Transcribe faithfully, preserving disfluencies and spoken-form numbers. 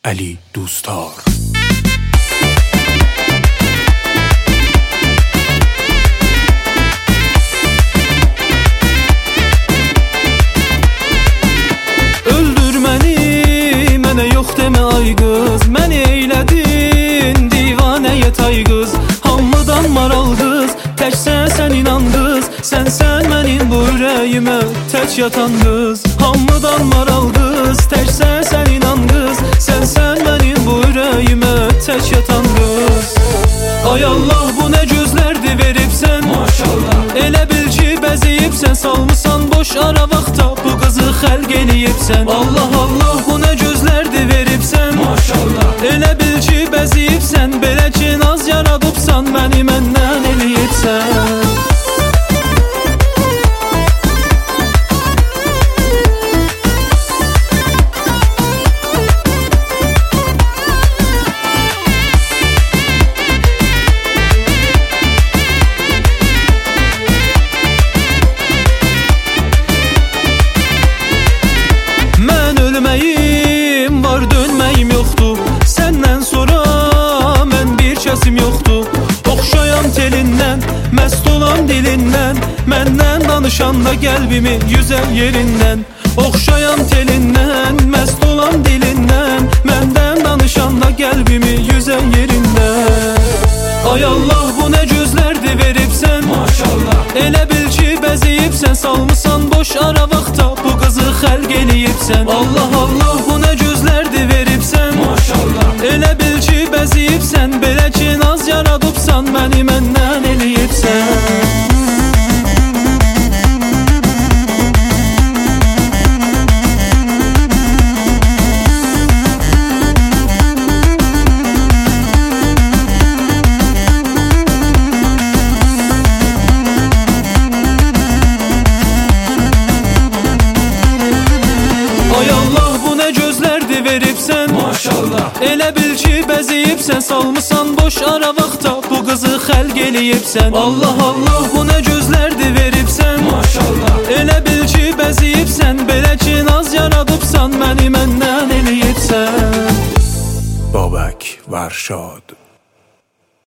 علی دوستار. Öldür məni, mənə yox demə ay qız. Məni eylədin divanəyə tay qız. Hamıdan maral qız, təksən sən inan qız. Sənsən mənim bu ürəyimə tək yatan qız. Hamıdan maral qız, təksən sən inan qız. Sənsən mənim bu ürəyimə tək yatan qız. Ay Allah, bu nə gözlərdir veribsən, maşallah. Elə bil ki bəziyibsən, salmısan boş ara vaxta bu qızı xəlq eləyibsən. Allah Allah, bu nə gözlərdir veribsən, maşallah. Elə bil ki bəziyibsən, belə ki naz yaradıbsan, məni məndən eləyibsən. Ölməyim var, dönməyim yoxdur. Səndən sonra mən bir kəsim yoxdur. Oxşayan telindən, məst olan dilindən, məndən danışanda qəlbimi yüzər yerindən. Oxşayan telindən, məst olan dilindən, məndən danışanda qəlbimi yüzər yerindən. Ay Allah, bu nə gözlərdir veribsən, maşallah. Elə bil ki bəziyibsən, salmısan boş ara vaxta bu qızı xəlq eləyibsən. Allah Allah, bu nə gözlərdir veribsən, maşallah. Elə bil ki bəziyibsən, belə ki naz yaradıbsan, məni məndən eləyibsən. Veribsən, maşallah. Elə bil ki bəziyibsən, salmısan boş ara vaxta bu qızı xəlq eləyibsən. Allah Allah, bu nə gözlərdir veribsən, maşallah. Elə bil ki bəziyibsən, belə ki naz yaradıbsan, məni məndən eləyibsən. بابک ورشاد.